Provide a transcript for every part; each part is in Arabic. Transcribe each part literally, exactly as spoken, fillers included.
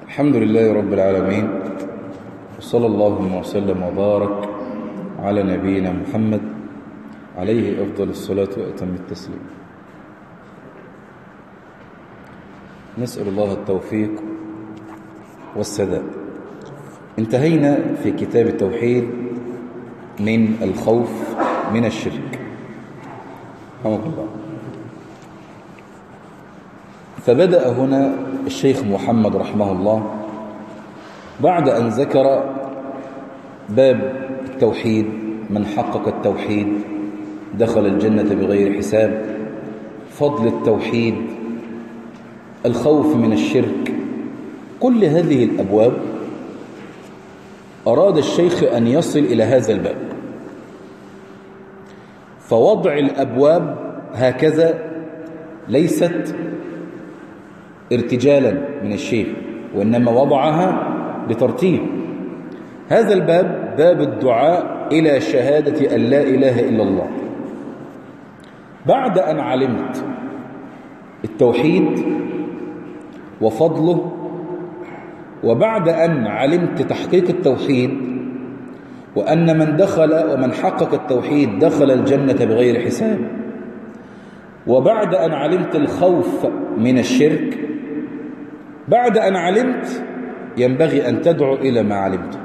الحمد لله رب العالمين، وصلى الله وسلم وبارك على نبينا محمد عليه أفضل الصلاة وأتم التسليم. نسأل الله التوفيق والسداد. انتهينا في كتاب التوحيد من الخوف من الشرك، رحمه الله. فبدأ هنا الشيخ محمد رحمه الله بعد أن ذكر باب التوحيد، من حقق التوحيد دخل الجنة بغير حساب، فضل التوحيد، الخوف من الشرك، كل هذه الأبواب أراد الشيخ أن يصل إلى هذا الباب. فوضع الأبواب هكذا ليست ارتجالا من الشيخ، وإنما وضعها بترتيب. هذا الباب باب الدعاء إلى شهادة أن لا إله إلا الله. بعد أن علمت التوحيد وفضله، وبعد أن علمت تحقيق التوحيد وأن من دخل ومن حقق التوحيد دخل الجنة بغير حساب، وبعد أن علمت الخوف من الشرك، بعد أن علمت ينبغي أن تدعو إلى ما علمت.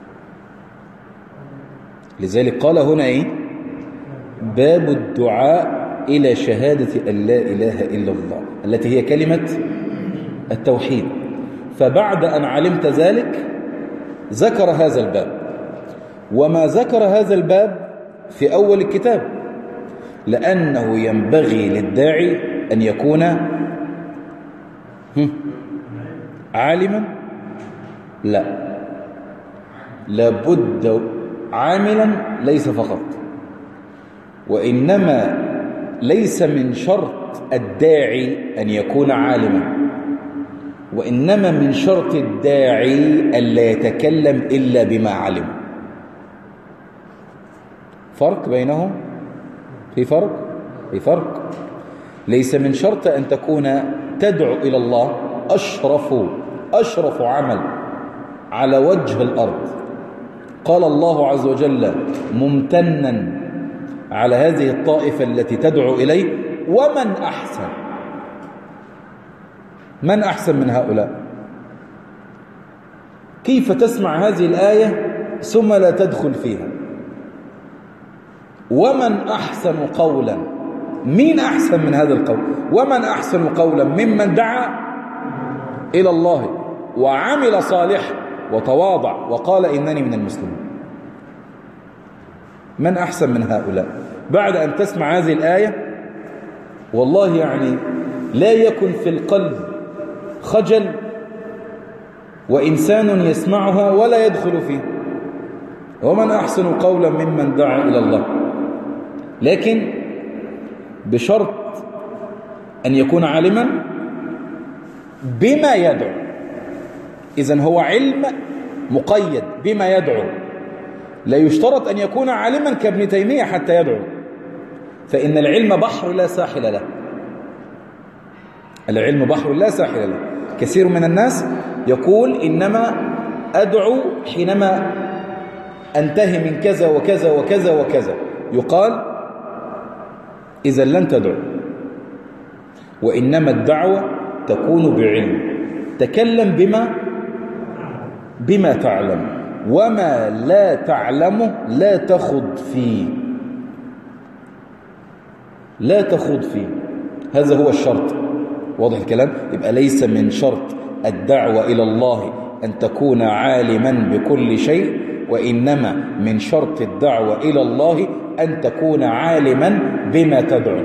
لذلك قال هنا إيه؟ باب الدعاء إلى شهادة أن لا إله إلا الله، التي هي كلمة التوحيد. فبعد أن علمت ذلك ذكر هذا الباب، وما ذكر هذا الباب في أول الكتاب، لأنه ينبغي للداعي أن يكون عالما، لا، لابد عاملا ليس فقط، وإنما ليس من شرط الداعي أن يكون عالما، وإنما من شرط الداعي ألا يتكلم إلا بما علم. فرق بينهم؟ في فرق؟ في فرق. ليس من شرط أن تكون تدعو إلى الله أشرف أشرف عمل على وجه الأرض. قال الله عز وجل ممتنا على هذه الطائفة التي تدعو إليه: ومن أحسن. من أحسن من هؤلاء؟ كيف تسمع هذه الآية ثم لا تدخل فيها؟ ومن أحسن قولا، مين أحسن من هذا القول؟ ومن أحسن قولا ممن دعا إلى الله وعمل صالحا وتواضع وقال إنني من المسلمين. من أحسن من هؤلاء؟ بعد أن تسمع هذه الآية والله يعني لا يكن في القلب خجل وإنسان يسمعها ولا يدخل فيه. ومن أحسن قولا ممن دعا إلى الله، لكن بشرط أن يكون عالما بما يدعو. إذن هو علم مقيد بما يدعو، لا يشترط أن يكون عالما كابن تيمية حتى يدعو، فإن العلم بحر لا ساحل له. العلم بحر لا ساحل له. كثير من الناس يقول إنما أدعو حينما أنتهي من كذا وكذا وكذا وكذا. يقال إذا لن تدعو، وإنما الدعوة تكون بعلم. تكلم بما بما تعلم، وما لا تعلمه لا تخض فيه، لا تخوض فيه. هذا هو الشرط. واضح الكلام؟ يبقى ليس من شرط الدعوة إلى الله أن تكون عالما بكل شيء، وإنما من شرط الدعوة إلى الله أن تكون عالما بما تدعو.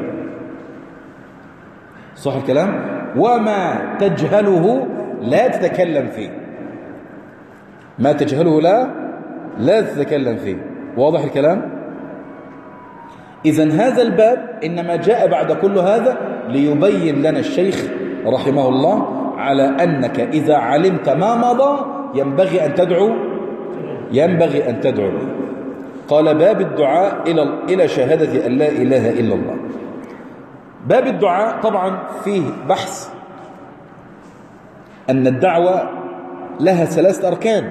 صح الكلام؟ وما تجهله لا تتكلم فيه. ما تجهله لا لا تتكلم فيه. واضح الكلام؟ إذن هذا الباب إنما جاء بعد كل هذا ليبين لنا الشيخ رحمه الله على أنك إذا علمت ما مضى ينبغي أن تدعو ينبغي أن تدعو. قال باب الدعاء إلى إلى شهادة أن لا إله إلا الله. باب الدعاء طبعا فيه بحث أن الدعوة لها ثلاثة أركان: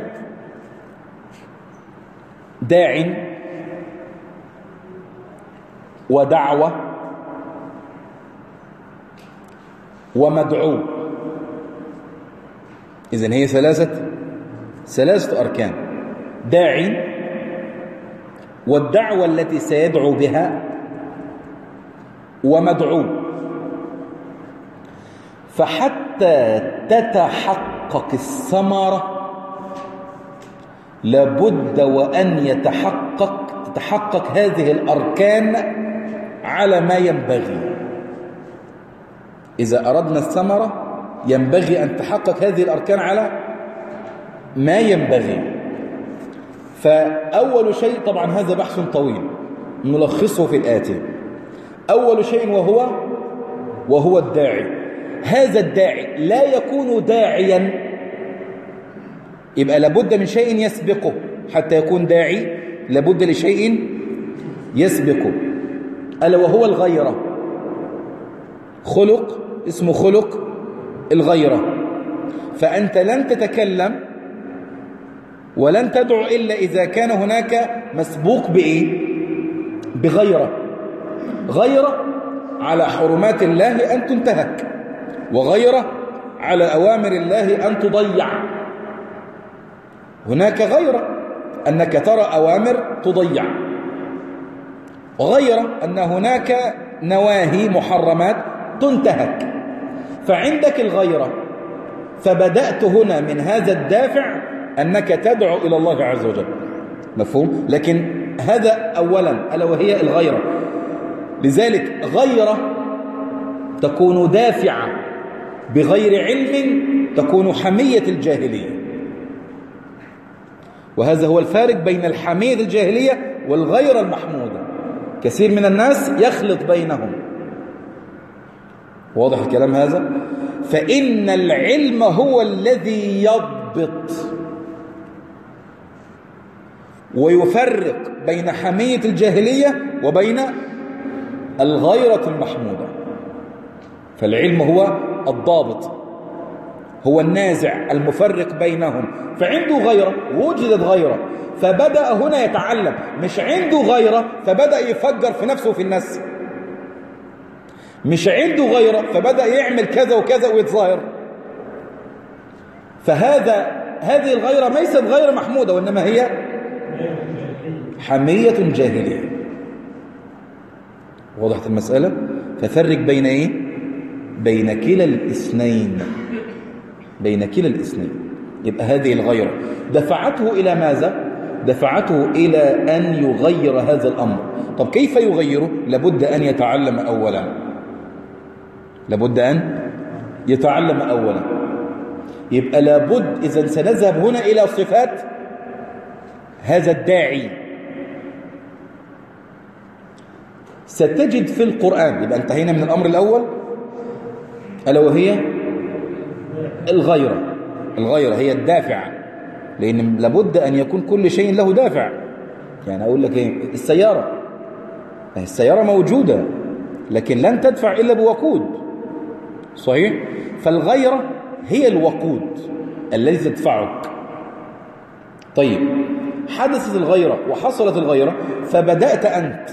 داع ودعوة ومدعو. إذن هي ثلاثة ثلاثة أركان: داع، والدعوة التي سيدعو بها، ومدعو. فحتى تتحقق الثمرة لابد وأن يتحقق تتحقق هذه الأركان على ما ينبغي. إذا أردنا الثمرة ينبغي أن تحقق هذه الأركان على ما ينبغي. فأول شيء، طبعا هذا بحث طويل نلخصه في الآتي. أول شيء وهو وهو الداعي. هذا الداعي لا يكون داعيا، يبقى لابد من شيء يسبقه حتى يكون داعي، لابد لشيء يسبقه، ألا وهو الغيرة. خلق اسمه خلق الغيرة. فأنت لن تتكلم ولن تدعو إلا إذا كان هناك مسبوق بإيه؟ بغيرة. غيرة على حرمات الله أن تنتهك، وغيرة على أوامر الله أن تضيع. هناك غيرة أنك ترى أوامر تضيع، وغيرة أن هناك نواهي محرمات تنتهك. فعندك الغيرة، فبدأت هنا من هذا الدافع أنك تدعو إلى الله عز وجل. مفهوم؟ لكن هذا أولا، ألا وهي الغيرة. لذلك غيرة تكون دافعة بغير علم، تكون حمية الجاهلية. وهذا هو الفارق بين الحمية الجاهلية والغيرة المحمودة. كثير من الناس يخلط بينهم. واضح الكلام هذا؟ فإن العلم هو الذي يضبط ويفرق بين حمية الجاهلية وبين الغيرة المحمودة. فالعلم هو الضابط، هو النازع المفرق بينهم. فعنده غيرة، وجدت غيرة، فبدأ هنا يتعلم. مش عنده غيرة فبدأ يفجر في نفسه وفي الناس. مش عنده غيرة فبدأ يعمل كذا وكذا ويتظاهر. فهذا هذه الغيرة ليست غير محمودة، وإنما هي حمية جاهلية. وضحت المسألة؟ ففرق بين إيه؟ بين كلا الاثنين، بين كلا الاثنين. يبقى هذه الغيرة دفعته إلى ماذا؟ دفعته إلى أن يغير هذا الأمر. طب كيف يغيره؟ لابد أن يتعلم أولا، لابد أن يتعلم أولا. يبقى لابد، إذا سنذهب هنا إلى صفات هذا الداعي. ستجد في القرآن، يبقى انتهينا من الأمر الأول ألا وهي الغيرة. الغيرة هي الدافع، لأن لابد أن يكون كل شيء له دافع. يعني أقول لك إيه؟ السيارة، السيارة موجودة لكن لن تدفع إلا بوقود، صحيح؟ فالغيرة هي الوقود الذي تدفعك. طيب، حدثت الغيرة وحصلت الغيرة فبدأت أنت.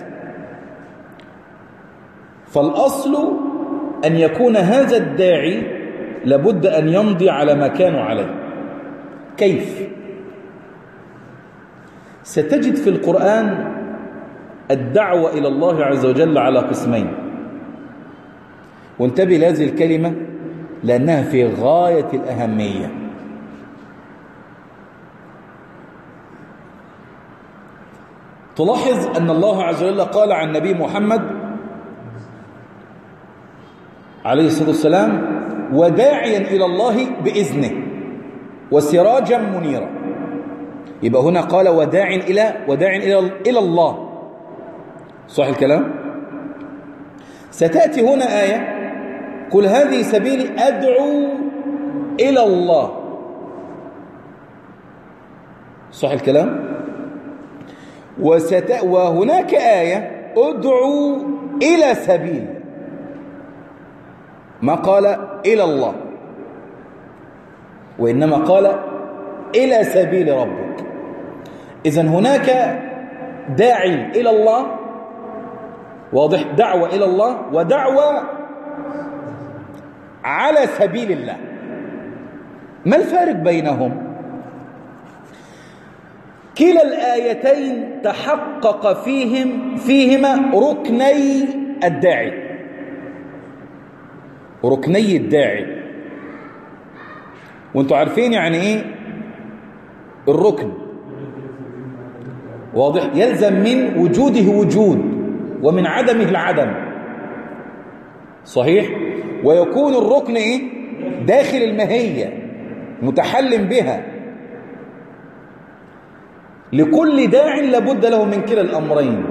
فالأصل أن يكون هذا الداعي لابد أن يمضي على ما كانوا عليه. كيف؟ ستجد في القرآن الدعوة إلى الله عز وجل على قسمين. وانتبه لهذه الكلمة لأنها في غاية الأهمية. تلاحظ أن الله عز وجل قال عن نبي محمد عليه الصلاة والسلام: وداعيا إلى الله بإذنه وسراجا منيرا. يبقى هنا قال وداع إلى وداع إلى إلى الله، صح الكلام؟ ستأتي هنا آية: قل هذه سبيلي أدعو إلى الله، صح الكلام؟ وست... وهناك آية: أدعو إلى سبيل، ما قال إلى الله، وإنما قال إلى سبيل ربك. إذن هناك داعي إلى الله، واضح، دعوة إلى الله ودعوة على سبيل الله. ما الفارق بينهم؟ كلا الآيتين تحقق فيهم فيهما ركني الداعي، ركني الداعي. وانتوا عارفين يعني ايه الركن، واضح، يلزم من وجوده وجود ومن عدمه العدم، صحيح. ويكون الركن ايه داخل الماهية متحلم بها. لكل داع لابد له من كلا الأمرين.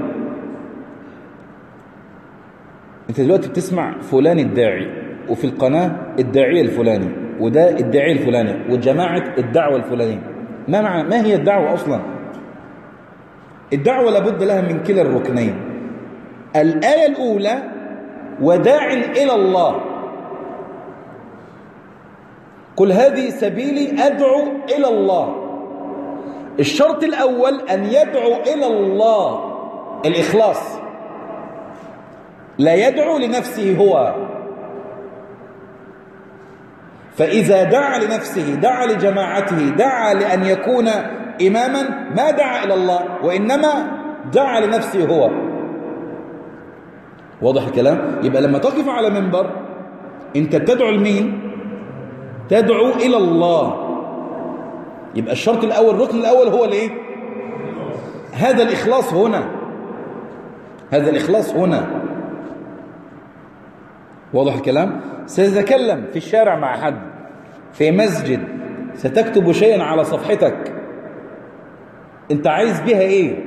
انت دلوقتي بتسمع فلان الداعي، وفي القناة الداعية الفلاني، وده الداعية الفلاني، وجماعة الدعوة الفلانية. ما معنى ما هي الدعوة أصلا؟ الدعوة لابد لها من كلا الركنين. الآية الأولى وداع إلى الله، قل هذه سبيلي أدعو إلى الله. الشرط الأول أن يدعو إلى الله، الإخلاص، لا يدعو لنفسه هو. فإذا دعا لنفسه، دعا لجماعته، دعا لأن يكون إماما، ما دعا إلى الله، وإنما دعا لنفسه هو. واضح الكلام؟ يبقى لما تقف على منبر أنت بتدعو لمين؟ تدعو إلى الله. يبقى الشرط الأول، الركن الأول هو الايه؟ هذا الإخلاص هنا، هذا الإخلاص هنا. واضح الكلام؟ ستتكلم في الشارع مع حد، في مسجد، ستكتب شيئا على صفحتك، انت عايز بها ايه؟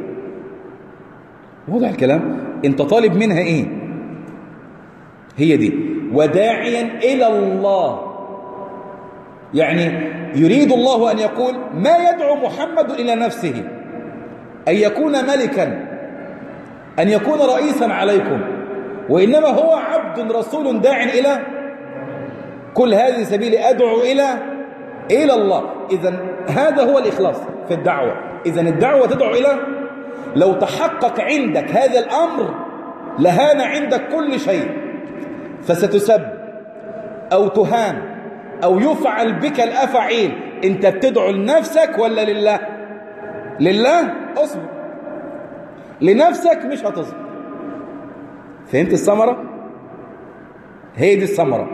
واضح الكلام؟ انت طالب منها ايه؟ هي دي. وداعيا إلى الله، يعني يريد الله أن يقول ما يدعو محمد إلى نفسه، أن يكون ملكا، أن يكون رئيسا عليكم، وإنما هو عبد رسول داع إلى كل هذه سبيل أدعو إلى إلى الله. إذن هذا هو الإخلاص في الدعوة. إذن الدعوة تدعو إلى، لو تحقق عندك هذا الأمر لهان عندك كل شيء، فستسب أو تهان أو يفعل بك الأفعيل. أنت بتدعو لنفسك ولا لله؟ لله أصبر، لنفسك مش هتصبر. فهمت الثمرة؟ هي دي الثمرة.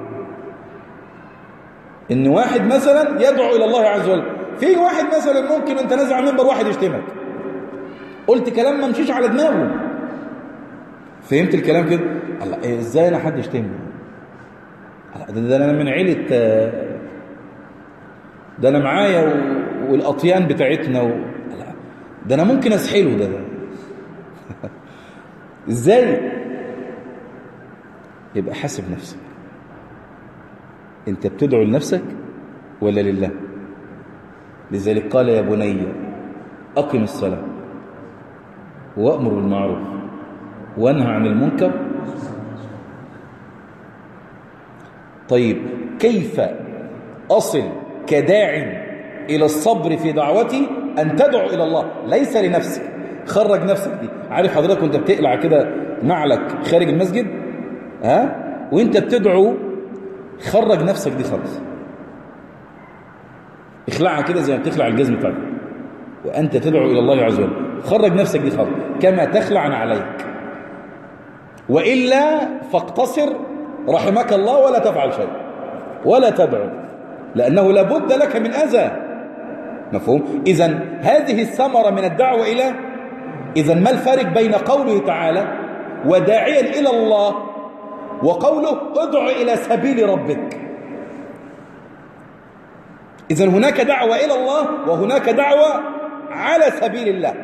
إن واحد مثلا يدعو إلى الله عز وجل، في واحد مثلا ممكن أنت نازل على المنبر واحد يشتمك، قلت كلام ما مشيش على دماغه. فهمت الكلام كده؟ الله إيه، إزاي أنا حد يشتمني؟ ده أنا من عيلة، ده أنا معايا والأطيان بتاعتنا و... ده أنا ممكن أسحله ده, ده. إزاي؟ يبقى حاسب نفسك، أنت بتدعو لنفسك ولا لله؟ لذلك قال يا بني أقم الصلاة وأمر بالمعروف وانهى عن المنكر. طيب كيف أصل كداع إلى الصبر في دعوتي؟ أن تدعو إلى الله ليس لنفسك. خرج نفسك دي. عارف حضرتك وانت بتقلع كده نعلك خارج المسجد، ها، وانت بتدعو، خرج نفسك دي خالص، اخلعها كده زي ما بتخلع الجزم بتاعك وانت تدعو إلى الله عز وجل. خرج نفسك دي خالص كما تخلع عليك، وإلا فاقتصر رحمك الله ولا تفعل شيء ولا تدعو، لأنه لابد لك من أذى. مفهوم؟ إذن هذه الثمرة من الدعوة إلى، إذن ما الفرق بين قوله تعالى وداعيا إلى الله وقوله ادع إلى سبيل ربك؟ إذن هناك دعوة إلى الله وهناك دعوة على سبيل الله.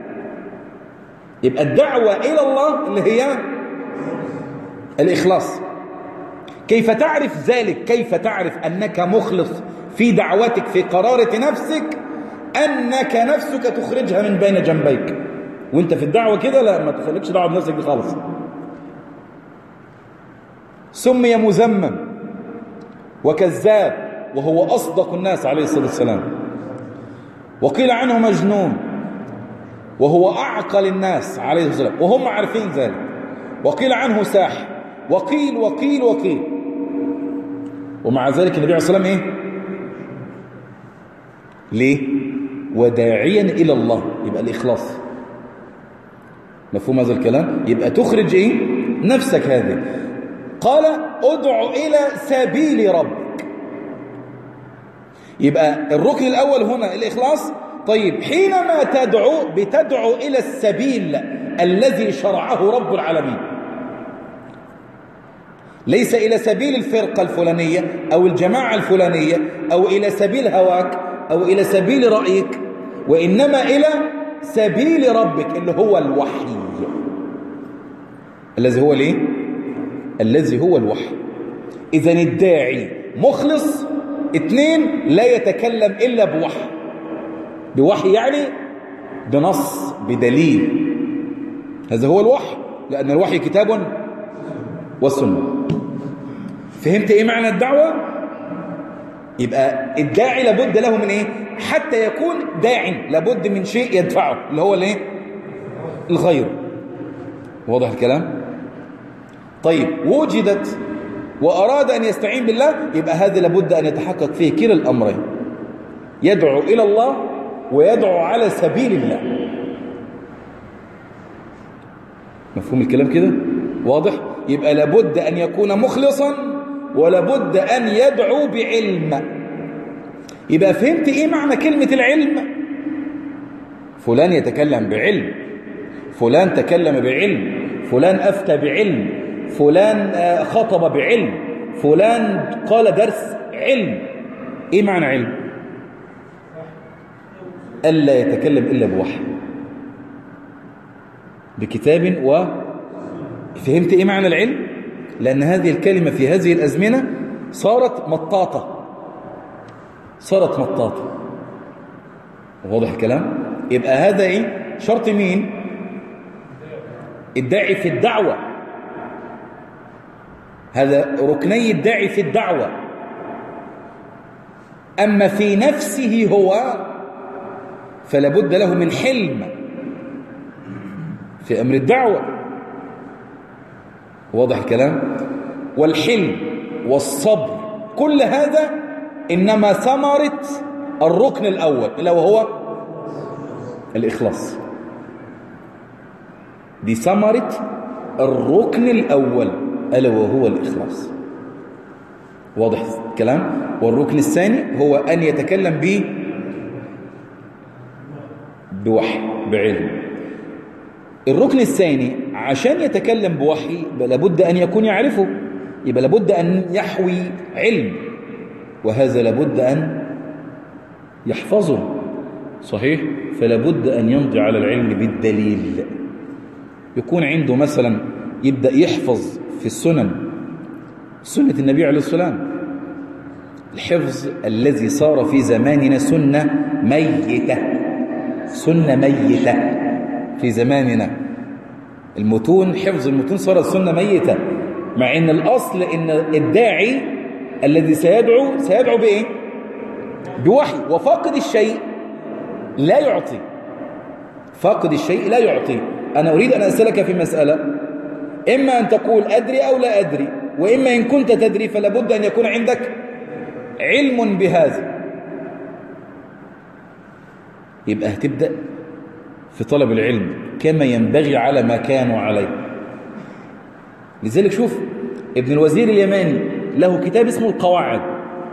يبقى الدعوة إلى الله اللي هي الإخلاص. كيف تعرف ذلك؟ كيف تعرف أنك مخلص في دعوتك في قرارة نفسك؟ أنك نفسك تخرجها من بين جنبيك وانت في الدعوة كده، لا ما تخليكش دعوة بنفسك دي خالص. سمي مذمم وكذاب وهو أصدق الناس عليه الصلاة والسلام، وقيل عنه مجنون وهو أعقل الناس عليه الصلاة والسلام وهم عارفين ذلك، وقيل عنه ساحر، وقيل وقيل وقيل، ومع ذلك النبي عليه الصلاة والسلام إيه؟ ليه؟ وداعيا إلى الله، يبقى الإخلاص. مفهوم هذا الكلام؟ يبقى تخرج إيه؟ نفسك هذه. قال ادع إلى سبيل ربك، يبقى الركن الأول هنا الإخلاص. طيب حينما تدعو بتدعو إلى السبيل الذي شرعه رب العالمين، ليس إلى سبيل الفرقة الفلانية أو الجماعة الفلانية أو إلى سبيل هواك أو إلى سبيل رأيك، وإنما إلى سبيل ربك اللي هو الوحي، الذي هو ليه؟ الذي هو الوحي. إذن الداعي مخلص. اثنين، لا يتكلم إلا بوحي. بوحي يعني بنص بدليل، هذا هو الوحي، لأن الوحي كتاب والسنة. فهمت إيه معنى الدعوة؟ يبقى الداعي لابد له من إيه؟ حتى يكون داعي لابد من شيء يدفعه، اللي هو الإيه؟ الغير. واضح الكلام؟ طيب وجدت وأراد أن يستعين بالله، يبقى هذا لابد أن يتحقق فيه كلا الأمرين، يدعو إلى الله ويدعو على سبيل الله. مفهوم الكلام كده؟ واضح؟ يبقى لابد أن يكون مخلصا ولابد أن يدعو بعلم. يبقى فهمت إيه معنى كلمة العلم؟ فلان يتكلم بعلم، فلان تكلم بعلم، فلان أفتى بعلم، فلان خطب بعلم، فلان قال درس علم. إيه معنى علم؟ ألا يتكلم إلا بوحي، بكتاب. و فهمت إيه معنى العلم؟ لأن هذه الكلمة في هذه الأزمنة صارت مطاطة، صارت مطاطة. واضح الكلام؟ يبقى هذا إيه؟ شرط مين؟ الداعي في الدعوة. هذا ركني الداعي في الدعوة. أما في نفسه هو فلا بد له من حلم في أمر الدعوة. واضح الكلام؟ والحلم والصبر كل هذا إنما ثمرة الركن الأول إلا وهو الإخلاص. دي ثمرة الركن الأول ألا وهو الإخلاص. واضح الكلام؟ والركن الثاني هو أن يتكلم به بوحي بعلم. الركن الثاني عشان يتكلم بوحي لابد أن يكون يعرفه، يبقى لابد أن يحوي علم، وهذا لابد أن يحفظه. صحيح؟ فلابد أن يمضي على العلم بالدليل. يكون عنده مثلا يبدأ يحفظ في السنن سنة النبي عليه السلام، الحفظ الذي صار في زماننا سنة ميتة، سنة ميتة في زماننا. المتون، حفظ المتون صارت سنة ميتة، مع ان الأصل ان الداعي الذي سيدعو سيدعو بإيه؟ بوحي. وفاقد الشيء لا يعطي، فاقد الشيء لا يعطي. أنا أريد أن أسألك في مسألة، إما أن تقول أدري أو لا أدري، وإما إن كنت تدري فلابد أن يكون عندك علم بهذا. يبقى هتبدأ في طلب العلم كما ينبغي على ما كانوا عليه. لذلك شوف ابن الوزير اليماني له كتاب اسمه القواعد،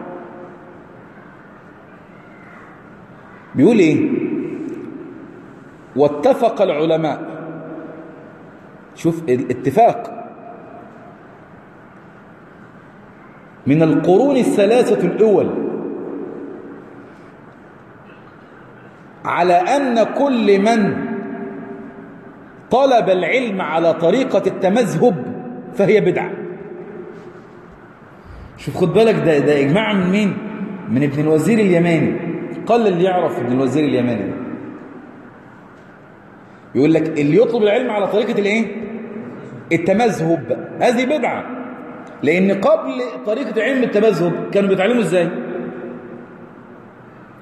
بيقول إيه؟ واتفق العلماء، شوف الاتفاق، من القرون الثلاثة الأول على أن كل من طلب العلم على طريقة التمذهب فهي بدعة. شوف خد بالك، ده, ده إجماع من مين؟ من ابن الوزير اليماني. قل اللي يعرف ابن الوزير اليماني. يقول لك اللي يطلب العلم على طريقة الايه؟ التمذهب، هذه بدعة. لأن قبل طريقة علم التمذهب كانوا بيتعلموا ازاي؟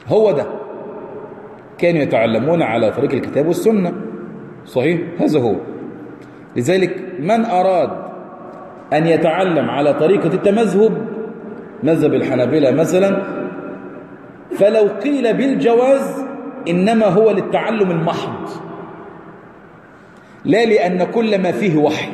هو ده كانوا يتعلمون على طريق الكتاب والسنة. صحيح، هذا هو. لذلك من أراد أن يتعلم على طريقة التمذهب، مذهب الحنابلة مثلا، فلو قيل بالجواز إنما هو للتعلم المحض، لا لأن كل ما فيه وحي.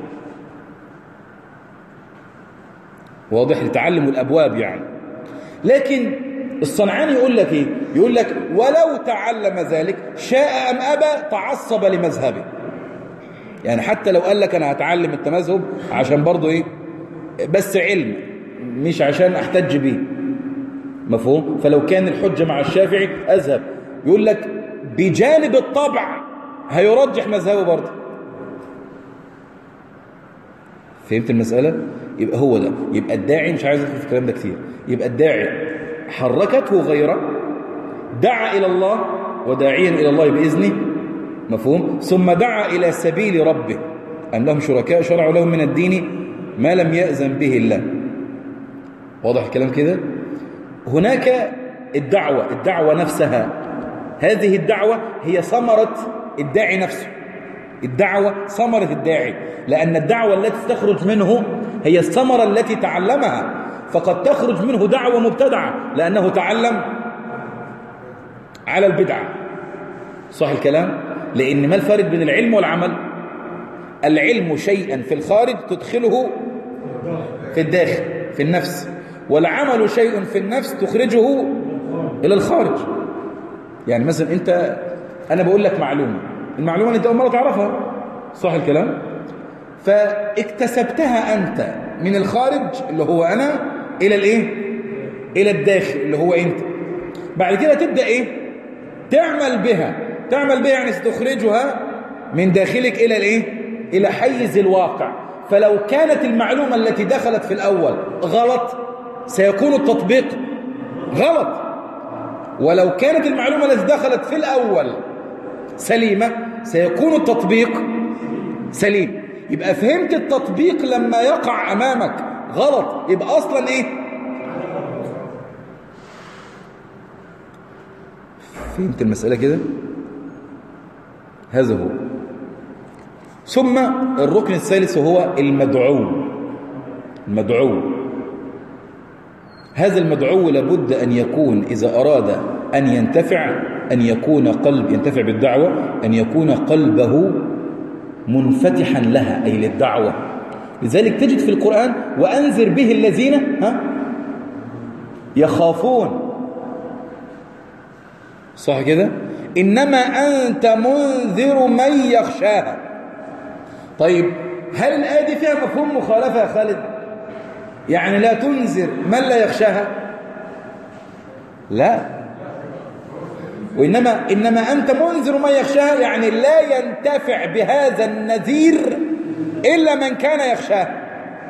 واضح؟ لتعلم الأبواب يعني. لكن الصنعاني يقول لك إيه؟ يقول لك ولو تعلم ذلك شاء أم أبى تعصب لمذهبه. يعني حتى لو قال لك أنا هتعلم التمذهب عشان برضو إيه؟ بس علم، مش عشان أحتج به. مفهوم؟ فلو كان الحجة مع الشافعي أذهب، يقول لك بجانب الطبع هيرجح مذهبه برضه. فهمت المسألة؟ يبقى هو ده. يبقى الداعي، مش عايز أدخل في الكلام ده كتير، يبقى الداعي حركته غيره، دعا إلى الله وداعيا إلى الله بإذنه، مفهوم؟ ثم دعا إلى سبيل ربه، أم لهم شركاء شرعوا لهم من الدين ما لم يأذن به الله. واضح الكلام كده؟ هناك الدعوة، الدعوة نفسها، هذه الدعوة هي ثمرة الداعي نفسه. الدعوة ثمرة الداعي، لأن الدعوة التي تخرج منه هي الثمرة التي تعلمها. فقد تخرج منه دعوة مبتدعة لأنه تعلم على البدعة. صح الكلام؟ لأن ما الفارق بين العلم والعمل؟ العلم شيئا في الخارج تدخله في الداخل في النفس، والعمل شيء في النفس تخرجه إلى الخارج. يعني مثلا أنت، أنا بقول لك معلومة، المعلومة أنت أول مرة تعرفها، صح الكلام؟ فاكتسبتها أنت من الخارج اللي هو أنا إلى الإيه؟ إلى الداخل اللي هو أنت. بعد كده تبدأ إيه؟ تعمل بها. تعمل بها يعني ستخرجها من داخلك إلى الإيه؟ إلى حيز الواقع. فلو كانت المعلومة التي دخلت في الأول غلط سيكون التطبيق غلط، ولو كانت المعلومة التي دخلت في الأول سليمة سيكون التطبيق سليم. يبقى فهمت التطبيق لما يقع أمامك غلط يبقى أصلا إيه؟ فهمت المسألة كده؟ هذا هو. ثم الركن الثالث هو المدعو. المدعو هذا المدعو لابد أن يكون إذا أراد أن ينتفع أن يكون قلب ينتفع بالدعوة، أن يكون قلبه منفتحا لها أي للدعوة. لذلك تجد في القرآن وأنذر به الذين ها يخافون. صح كده؟ إنما أنت منذر من يخشاها. طيب هل الآية دي فيها مفهوم مخالفة يا خالد؟ يعني لا تنذر من لا يخشاها؟ لا. وإنما إنما أنت منذر من يخشاها، يعني لا ينتفع بهذا النذير إلا من كان يخشاها.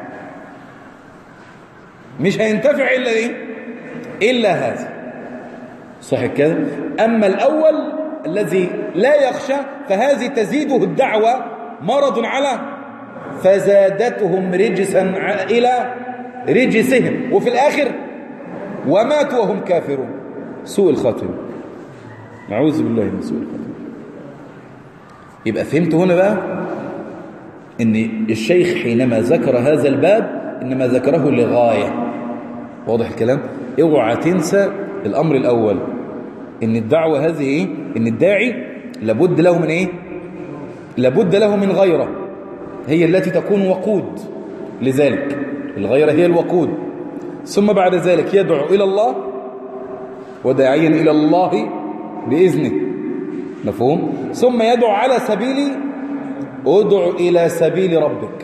مش هينتفع إلا إيه؟ إلا هذا. صح كده؟ أما الأول الذي لا يخشى فهذه تزيده الدعوة مرض على فزادتهم رجسا إلى رجسهم، وفي الآخر وماتوا وهم كافرون. سوء الخاتمة، نعوذ بالله من سوء الخاتمة. يبقى فهمت هنا بقى ان الشيخ حينما ذكر هذا الباب انما ذكره لغاية. واضح الكلام؟ اوعى تنسى الامر الاول، ان الدعوة هذه ايه؟ ان الداعي لابد له من ايه؟ لابد له من غيره هي التي تكون وقود لذلك. الغيرة هي الوقود. ثم بعد ذلك يدعو إلى الله وداعيا إلى الله بإذنه، مفهوم؟ ثم يدعو على سبيل ادعو إلى سبيل ربك.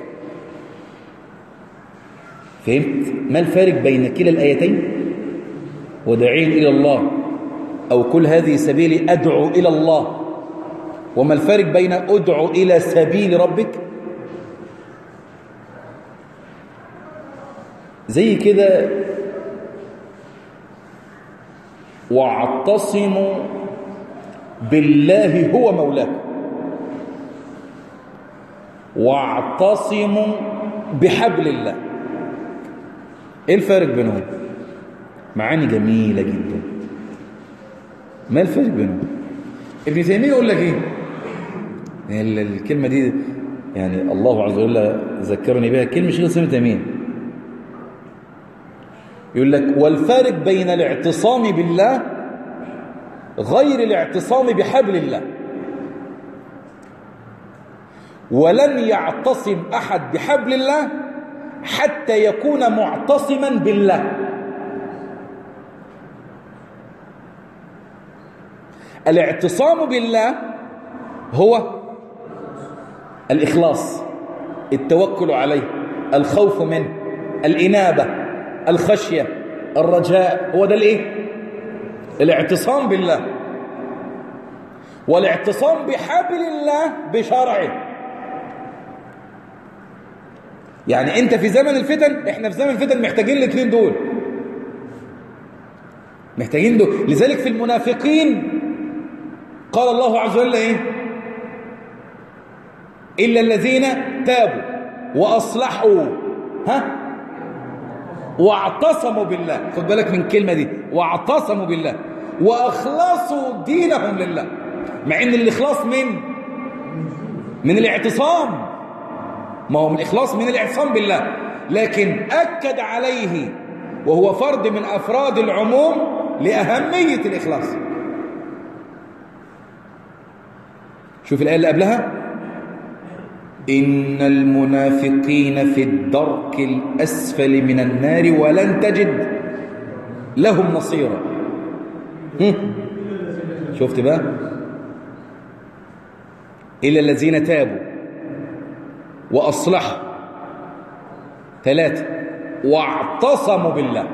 فهمت ما الفارق بين كلا الآيتين؟ وداعيا إلى الله أو كل هذه سبيلي أدعو إلى الله، وما الفارق بين ادعو إلى سبيل ربك؟ زي كده واعتصموا بالله هو مولاكم، واعتصموا بحبل الله. ايه الفارق بينهم؟ معاني جميلة جدا. ما الفرق بينهم؟ ابن تيمية يقول لك ايه؟ الكلمة دي يعني الله عز وجل ذكرني بها، كلمة شيخ الإسلام ابن تيمية يقول لك والفارق بين الاعتصام بالله غير الاعتصام بحبل الله. ولن يعتصم أحد بحبل الله حتى يكون معتصما بالله. الاعتصام بالله هو الإخلاص، التوكل عليه، الخوف منه، الإنابة، الخشية، الرجاء، هو ده الايه؟ الاعتصام بالله. والاعتصام بحبل الله بشرعه. يعني انت في زمن الفتن، احنا في زمن الفتن محتاجين الاثنين دول، محتاجين دول. لذلك في المنافقين قال الله عز وجل ايه؟ إلا الذين تابوا وأصلحوا ها واعتصموا بالله. خد بالك من الكلمة دي، واعتصموا بالله وأخلصوا دينهم لله. مع ان الإخلاص من من الاعتصام، ما هو من الإخلاص من الاعتصام بالله، لكن أكد عليه وهو فرد من أفراد العموم لأهمية الإخلاص. شوف الآية اللي قبلها: إن المنافقين في الدرك الأسفل من النار ولن تجد لهم نصيرا. شفت بقى؟ إلا الذين تابوا وأصلحوا، ثلاثة، واعتصموا بالله.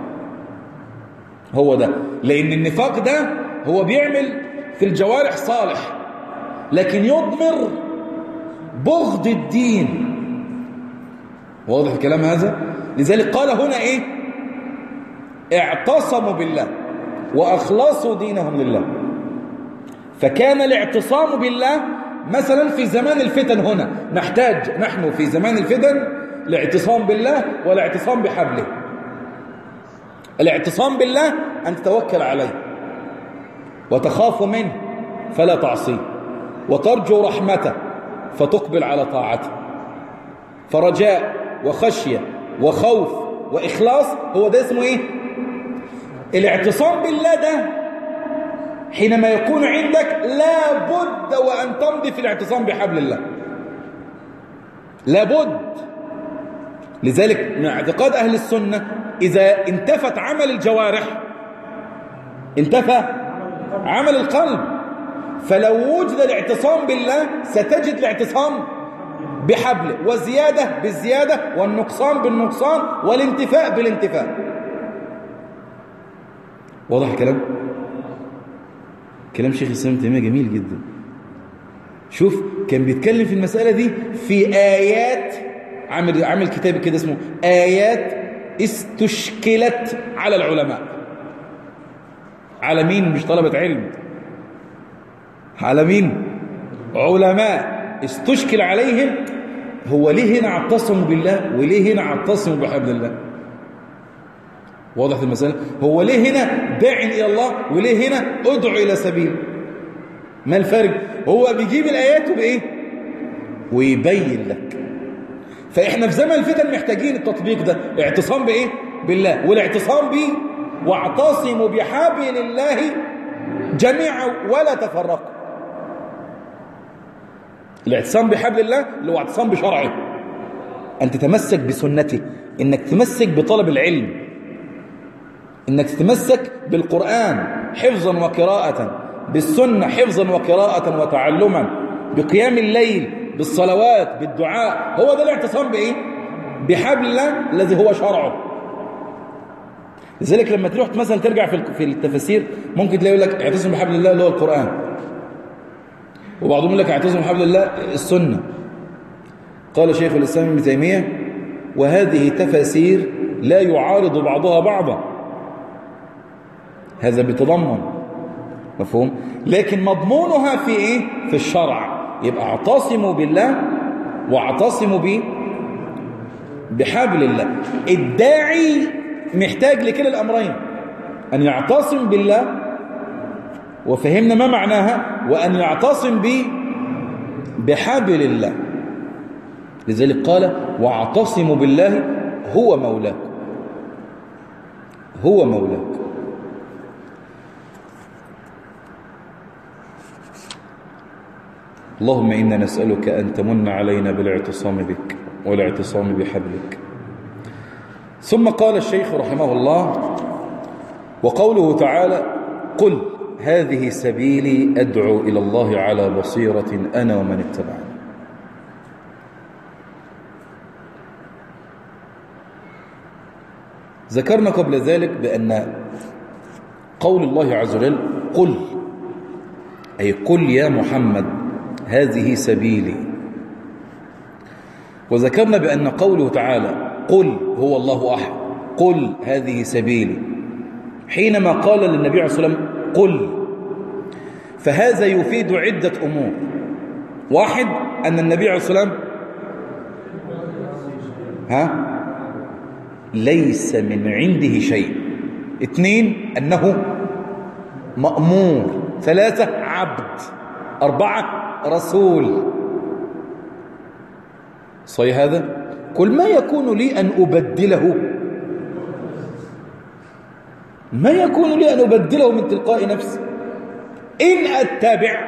هو ده، لأن النفاق ده هو بيعمل في الجوارح صالح لكن يضمر بغض الدين. واضح الكلام هذا؟ لذلك قال هنا ايه؟ اعتصموا بالله واخلصوا دينهم لله. فكان الاعتصام بالله مثلا في زمان الفتن، هنا نحتاج نحن في زمان الفتن الاعتصام بالله والاعتصام بحبله. الاعتصام بالله أن تتوكل عليه وتخاف منه فلا تعصيه، وترجو رحمته فتقبل على طاعته. فرجاء وخشية وخوف وإخلاص، هو ده اسمه إيه؟ الاعتصام بالله. ده حينما يكون عندك لا بد وأن تمضي في الاعتصام بحبل الله، لا بد. لذلك من اعتقاد أهل السنة إذا انتفت عمل الجوارح انتفى عمل القلب. فلو وجد الاعتصام بالله ستجد الاعتصام بحبله، وزيادة بالزيادة، والنقصان بالنقصان، والانتفاء بالانتفاء. واضح الكلام؟ كلام شيخ الإسلام ابن تيمية جميل جدا. شوف كان بيتكلم في المسألة دي في آيات، عامل عامل كتاب كده اسمه آيات استشكلت على العلماء. على مين؟ مش طلبة علم، على مين؟ علماء استشكل عليهم. هو ليه هنا اعتصموا بالله وليه هنا اعتصموا بحبل الله؟ واضح المسألة؟ هو ليه هنا داع إلى الله وليه هنا ادعو إلى سبيل؟ ما الفرق؟ هو بيجيب الآيات وبإيه؟ ويبين لك. فإحنا في زمن الفتن محتاجين التطبيق ده، اعتصام بإيه؟ بالله. والاعتصام به واعتصموا بحبل الله جميعا ولا تفرقوا. الاعتصام بحبل الله اللي هو اعتصام بشرعه، أن تتمسك بسنته، إنك تتمسك بطلب العلم، إنك تتمسك بالقرآن حفظا وقراءة، بالسنة حفظا وقراءة وتعلما، بقيام الليل، بالصلوات، بالدعاء. هو ده الاعتصام بإيه؟ بحبل الله الذي هو شرعه. لذلك لما تروح مثلا ترجع في التفاسير ممكن تلاقي لك اعتصم بحبل الله اللي هو القرآن، وبعضهم يقول لك اعتصم بحبل الله السنة. قال شيخ الإسلام ابن تيمية: وهذه تفاسير لا يعارض بعضها بعضا، هذا بتضمن، مفهوم؟ لكن مضمونها في ايه؟ في الشرع. يبقى اعتصموا بالله واعتصموا به بحبل الله. الداعي محتاج لكلا الأمرين، أن يعتصم بالله وفهمنا ما معناها، وأن يعتصم ب بحبل الله. لذلك قال واعتصموا بالله هو مولاكم، هو مولاكم. اللهم إنا نسألك أن تمن علينا بالاعتصام بك والاعتصام بحبلك. ثم قال الشيخ رحمه الله: وقوله تعالى: قل هذه سبيلي أدعو إلى الله على بصيرة أنا ومن اتبعني. ذكرنا قبل ذلك بأن قول الله عز وجل قل، أي قل يا محمد هذه سبيلي. وذكرنا بأن قوله تعالى قل هو الله أحد، قل هذه سبيلي، حينما قال للنبي عليه الصلاة والسلام قل، فهذا يفيد عدة أمور. واحد، أن النبي عليه الصلاة والسلام ها ليس من عنده شيء. اثنين، أنه مأمور. ثلاثة، عبد. أربعة، رسول. صحيح هذا؟ قل ما يكون لي أن أبدله، ما يكون لي أن أبدله من تلقاء نفسي، إن أتبع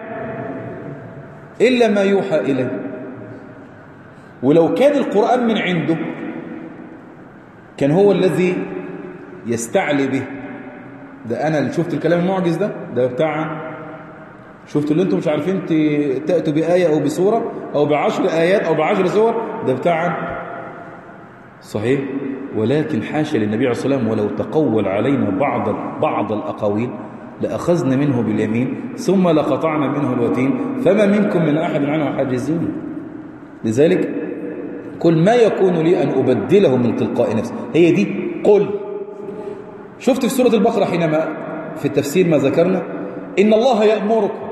إلا ما يوحى إليه. ولو كان القرآن من عنده كان هو الذي يستعلي به. ده أنا اللي شفت الكلام المعجز ده ده بتاع، شفتوا اللي انتم مش عارفين تأتوا بآية أو بسورة أو بعشر آيات أو بعشر سور، ده بتاع صحيح. ولكن حاشا للنبي عليه الصلاة والسلام ولو تقول علينا بعض بعض الأقاويل لأخذنا منه باليمين ثم لقطعنا منه الوتين فما منكم من أحد عنه حاجزين. لذلك قل ما يكون لي أن أبدله من تلقاء نفسي، هي دي قل. شفت في سورة البقرة حينما في التفسير ما ذكرنا إن الله يأمركم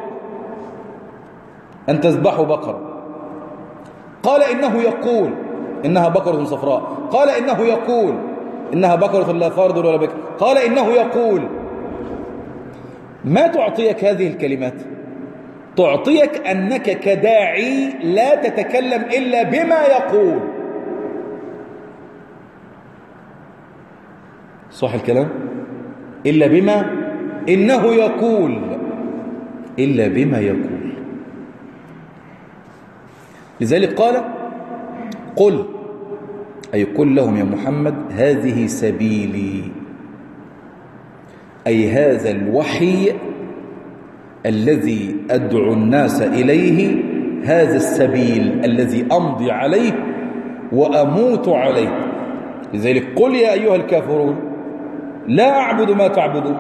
أن تذبحوا بقرة، قال إنه يقول إنها بقرة صفراء، قال إنه يقول إنها بقرة لا فارض ولا بكر، قال إنه يقول. ما تعطيك هذه الكلمات؟ تعطيك أنك كداعي لا تتكلم إلا بما يقول. صح الكلام؟ إلا بما إنه يقول، إلا بما يقول. لذلك قال قل، أي قل لهم يا محمد هذه سبيلي، أي هذا الوحي الذي أدعو الناس إليه، هذا السبيل الذي أمضي عليه وأموت عليه. لذلك قل يا أيها الكافرون لا أعبد ما تعبدون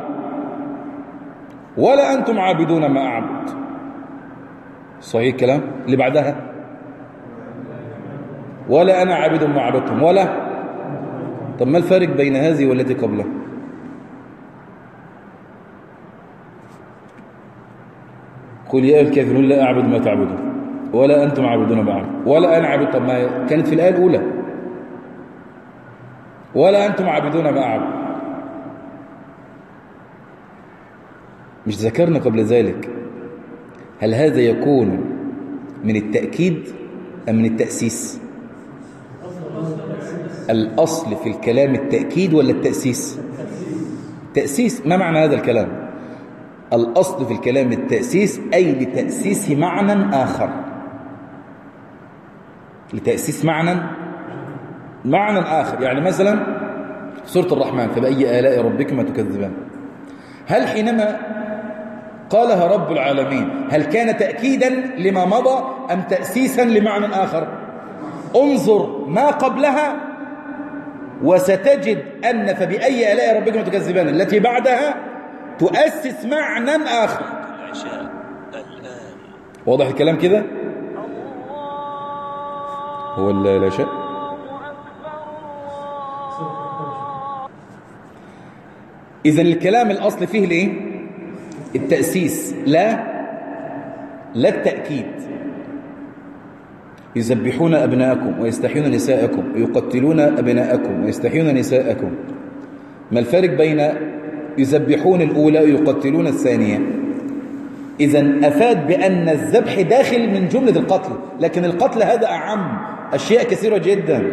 ولا أنتم عابدون ما أعبد. صحيح الكلام؟ اللي بعدها ولا أنا عابد ما عبدتم ولا. طب ما الفارق بين هذه والتي قبلها؟ قل يا أيها الكافرون لا أعبد ما تعبدون ولا أنتم عابدون ما أعبد ولا أنا عابد. طب ما كانت في الآية الأولى ولا أنتم عابدون ما أعبد. مش ذكرنا قبل ذلك هل هذا يكون من التأكيد أم من التأسيس؟ الأصل في الكلام التأكيد ولا التأسيس؟ تأسيس. ما معنى هذا الكلام؟ الأصل في الكلام التأسيس، أي لتأسيس معنى آخر، لتأسيس معنى معنى آخر. يعني مثلا سورة الرحمن فبأي آلاء ربكما تكذبان، هل حينما قالها رب العالمين هل كان تأكيدا لما مضى أم تأسيسا لمعنى آخر؟ انظر ما قبلها وستجد أن فبأي آلاء ربكما تكذبان التي بعدها تؤسس معنى آخر. واضح الكلام كده؟ هو لا شيء. إذن الكلام الأصل فيه لإيه؟ التأسيس لا لا التأكيد. يذبحون أبناءكم ويستحيون نساءكم ويقتلون أبناءكم ويستحيون نساءكم. ما الفارق بين يذبحون الأولى ويقتلون الثانية. إذن أفاد بأن الذبح داخل من جملة القتل، لكن القتل هذا أعم، أشياء كثيرة جدا.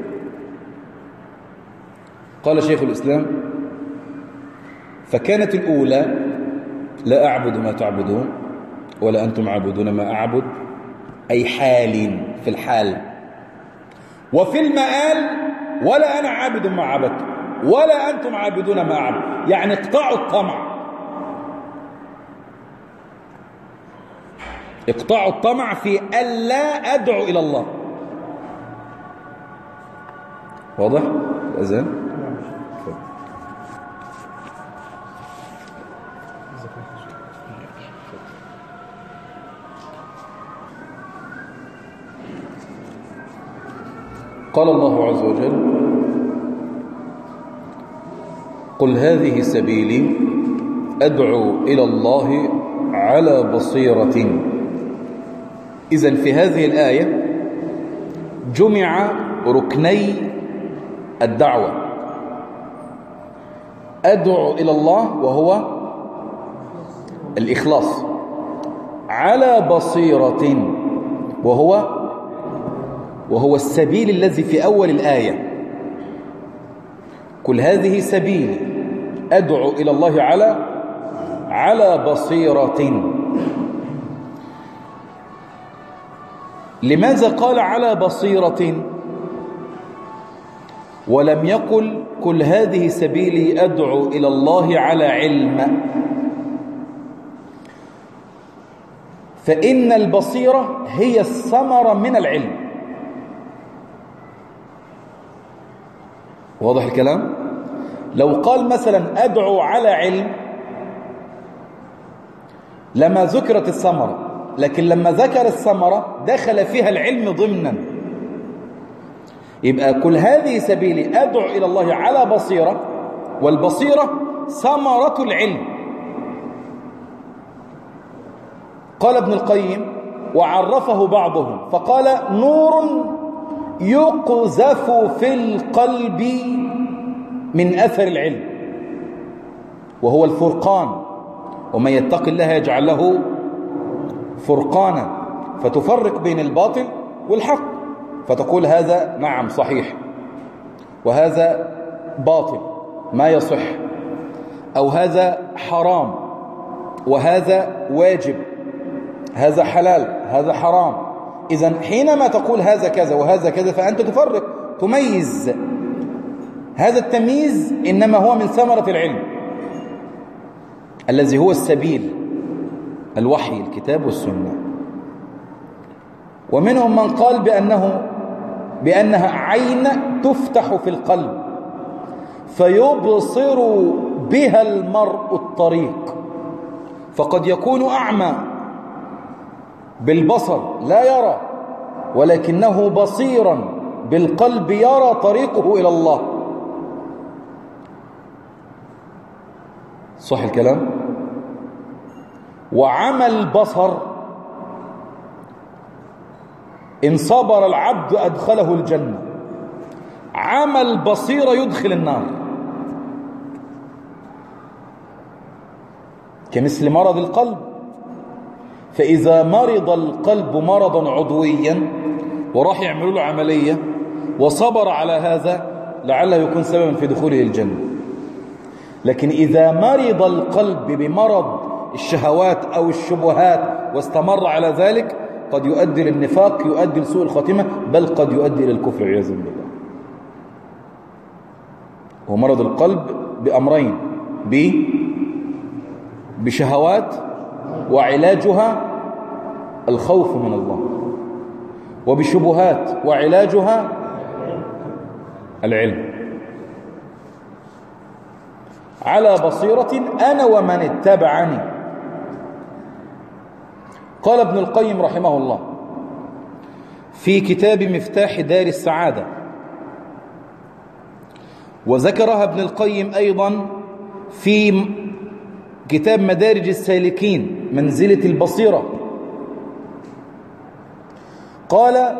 قال شيخ الإسلام: فكانت الأولى لا أعبد ما تعبدون ولا أنتم عابدون ما أعبد، أي حال في الحال، وفي المآل ولا أنا عابد ما عبدت ولا أنتم عابدون ما أعبد، يعني اقطعوا الطمع، اقطعوا الطمع في ألا أدعو إلى الله. واضح الأذان؟ قال الله عز وجل: قل هذه سبيلي أدعو إلى الله على بصيرة. إذن في هذه الآية جمع ركني الدعوة: أدعو إلى الله وهو الإخلاص، على بصيرة وهو وهو السبيل الذي في أول الآية. كل هذه سبيلي أدعو إلى الله على على بصيرة. لماذا قال على بصيرة ولم يقل كل هذه سبيلي أدعو إلى الله على علم؟ فإن البصيرة هي الثمرة من العلم. واضح الكلام؟ لو قال مثلا أدعو على علم لما ذكرت الثمرة، لكن لما ذكر الثمرة دخل فيها العلم ضمنا. يبقى كل هذه سبيلي أدعو إلى الله على بصيرة، والبصيرة ثمرة العلم. قال ابن القيم وعرفه بعضهم فقال: نور يقذف في القلب من أثر العلم، وهو الفرقان، ومن يتق الله يجعل له فرقانا، فتفرق بين الباطل والحق، فتقول هذا نعم صحيح وهذا باطل ما يصح، أو هذا حرام وهذا واجب، هذا حلال هذا حرام. إذن حينما تقول هذا كذا وهذا كذا فأنت تفرق، تميز. هذا التمييز إنما هو من ثمرة العلم الذي هو السبيل، الوحي، الكتاب والسنة. ومنهم من قال بأنه بأنها عين تفتح في القلب فيبصر بها المرء الطريق، فقد يكون أعمى بالبصر لا يرى، ولكنه بصيرا بالقلب يرى طريقه إلى الله. صح الكلام؟ وعمى البصر إن صبر العبد أدخله الجنة، عمى البصير يدخل النار، كمثل مرض القلب. فإذا مرض القلب مرضا عضويا وراح يعملوا له عملية وصبر على هذا لعله يكون سببا في دخوله الجنة. لكن إذا مرض القلب بمرض الشهوات أو الشبهات واستمر على ذلك قد يؤدي للنفاق، يؤدي لسوء الخاتمة، بل قد يؤدي إلى الكفر عياذا بالله. ومرض القلب بأمرين: ب بشهوات وعلاجها الخوف من الله، وبشبهات وعلاجها العلم. على بصيرة أنا ومن اتبعني. قال ابن القيم رحمه الله في كتاب مفتاح دار السعادة، وذكرها ابن القيم أيضا في كتاب مدارج السالكين منزلة البصيرة، قال: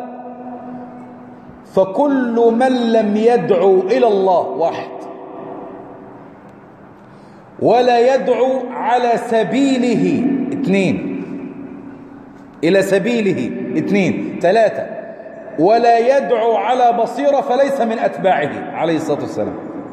فكل من لم يدعو إلى الله واحد ولا يدعو على سبيله اثنين، إلى سبيله اثنين، ثلاثة، ولا يدعو على بصيرة فليس من أتباعه عليه الصلاة والسلام.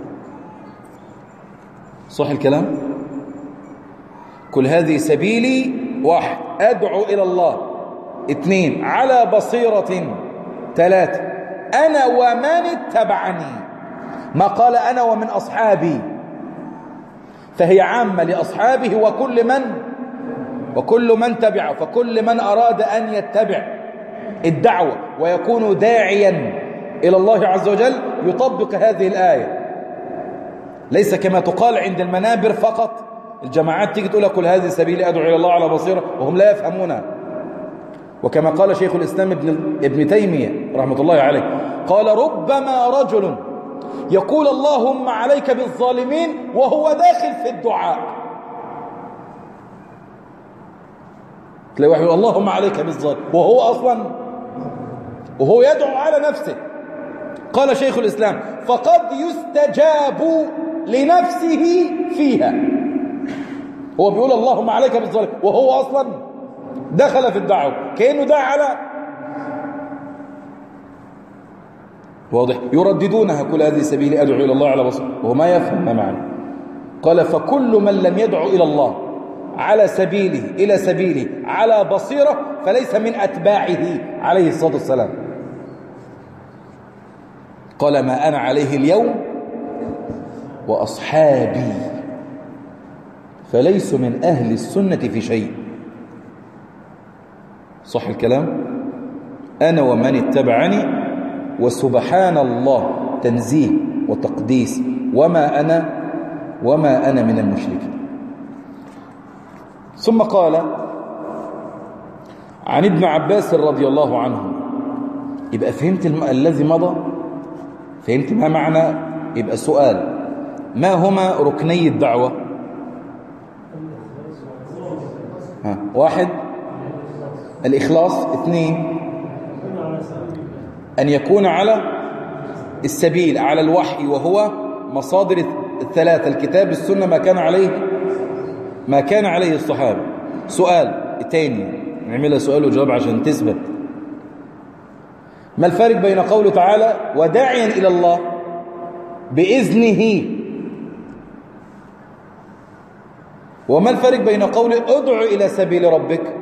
صح الكلام؟ كل هذه سبيلي، واحد أدعو إلى الله، اثنين على بصيرة، ثلاثة أنا ومن اتبعني، ما قال أنا ومن أصحابي، فهي عامة لأصحابه وكل من وكل من تبعه، فكل من أراد أن يتبع الدعوة ويكون داعيا إلى الله عز وجل يطبق هذه الآية، ليس كما تقال عند المنابر فقط، الجماعات تيجي تقول كل هذه سبيلي أدعو إلى الله على بصيرة وهم لا يفهمونها. وكما قال شيخ الإسلام ابن, ابن تيمية رحمة الله عليه، قال ربما رجل يقول اللهم عليك بالظالمين وهو داخل في الدعاء. تلاقي واحد يقول اللهم عليك بالظالم وهو أصلا وهو يدعو على نفسه. قال شيخ الإسلام فقد يستجاب لنفسه فيها، هو بيقول اللهم عليك بالظالم وهو أصلا دخل في الدعوة كأنه دعا على، واضح؟ يرددونها كل هذه سبيل أدعو إلى الله على بصيرة وهو ما يفهم ما معنى. قال فكل من لم يدعو إلى الله على سبيله إلى سبيله على بصيرة فليس من أتباعه عليه الصلاة والسلام. قال ما أنا عليه اليوم وأصحابي فليس من أهل السنة في شيء. صح الكلام؟ أنا ومن اتبعني، وسبحان الله تنزيه وتقديس، وما أنا وما أنا من المشركين. ثم قال عن ابن عباس رضي الله عنه. يبقى فهمت الم... الذي مضى؟ فهمت ما معنى؟ يبقى سؤال، ما هما ركني الدعوة؟ ها. واحد الإخلاص، اثنين أن يكون على السبيل على الوحي وهو مصادر الثلاثة الكتاب السنة ما كان عليه ما كان عليه الصحابة. سؤال الثاني نعملها سؤال وجواب عشان تثبت. ما الفرق بين قوله تعالى وداعيا إلى الله بإذنه، وما الفرق بين قوله ادعو إلى سبيل ربك؟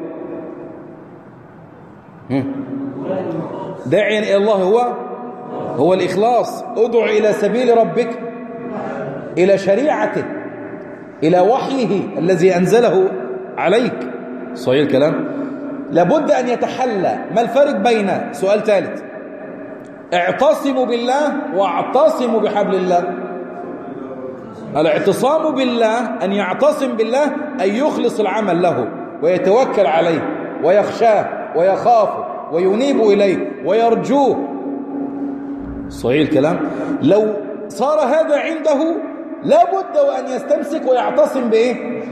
داعيا إلى الله هو هو الإخلاص، ادعو إلى سبيل ربك إلى شريعته إلى وحيه الذي أنزله عليك. صحيح الكلام؟ لابد أن يتحلى. ما الفرق بين سؤال ثالث اعتصموا بالله واعتصموا بحبل الله؟ الاعتصام بالله أن يعتصم بالله، أن يخلص العمل له ويتوكل عليه ويخشاه ويخافه وينيب إليه ويرجوه. صحيح الكلام؟ لو صار هذا عنده لابد وأن يستمسك ويعتصم بإيه؟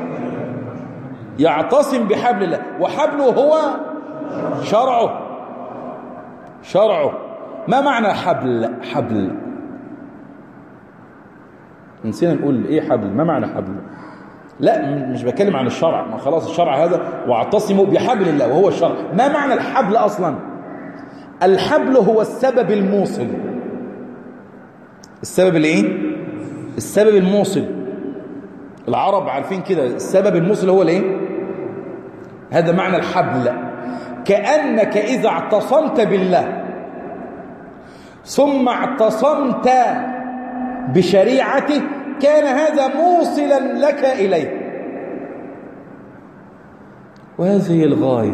يعتصم بحبل الله، وحبله هو شرعه. شرعه. ما معنى حبل؟ حبل نسينا نقول ايه حبل. ما معنى حبل؟ لا مش بتكلم عن الشرع، ما خلاص الشرع هذا واعتصموا بحبل الله وهو الشرع. ما معنى الحبل اصلا؟ الحبل هو السبب الموصل. السبب الايه؟ السبب الموصل. العرب عارفين كده، السبب الموصل هو الايه؟ هذا معنى الحبل. كأنك إذا اعتصمت بالله ثم اعتصمت بشريعته كان هذا موصلا لك إليه. وهذه الغاية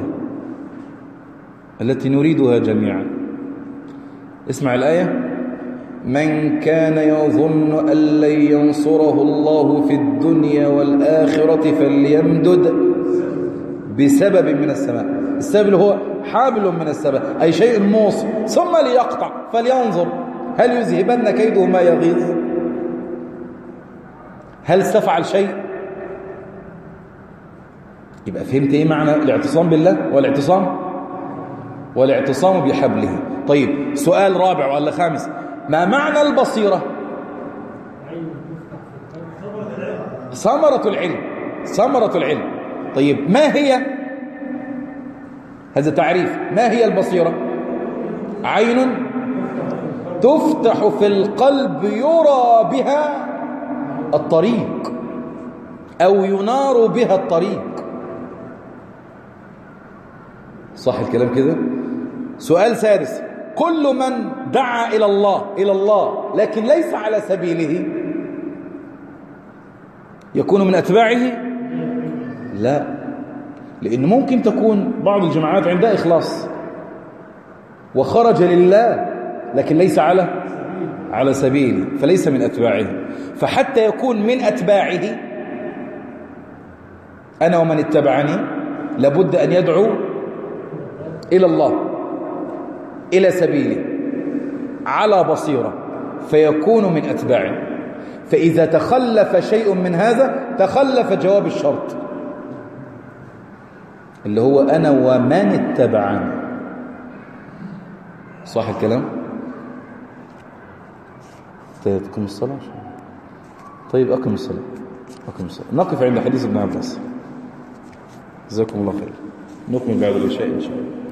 التي نريدها جميعا. اسمع الآية: من كان يظن أن لن ينصره الله في الدنيا والآخرة فليمدد بسبب من السماء. السبب هو حابل من السماء، أي شيء موصل، ثم ليقطع فلينظر هل يذهبن كيده ما يغيظ. هل استفعل شيء؟ يبقى فهمت ايه معنى الاعتصام بالله والاعتصام والاعتصام بحبله. طيب سؤال رابع ولا خامس: ما معنى البصيرة؟ ثمرة العلم، ثمرة العلم. طيب ما هي هذا تعريف؟ ما هي البصيرة؟ عين تفتح في القلب يرى بها الطريق أو ينار بها الطريق. صح الكلام كده؟ سؤال سادس: كل من دعا إلى الله إلى الله لكن ليس على سبيله يكون من أتباعه؟ لا، لأن ممكن تكون بعض الجماعات عندها إخلاص وخرج لله لكن ليس على على سبيله فليس من أتباعه. فحتى يكون من أتباعه أنا ومن اتبعني لابد أن يدعو إلى الله إلى سبيله على بصيرة فيكون من أتباعه. فإذا تخلف شيء من هذا تخلف جواب الشرط اللي هو أنا ومن اتبعني. صح الكلام؟ تقوم الصلاة؟ طيب أقم الصلاة، أقم الصلاة. نقف عند حديث ابن عباس. جزاكم الله خير. نكمل بعد العشاء إن شاء الله.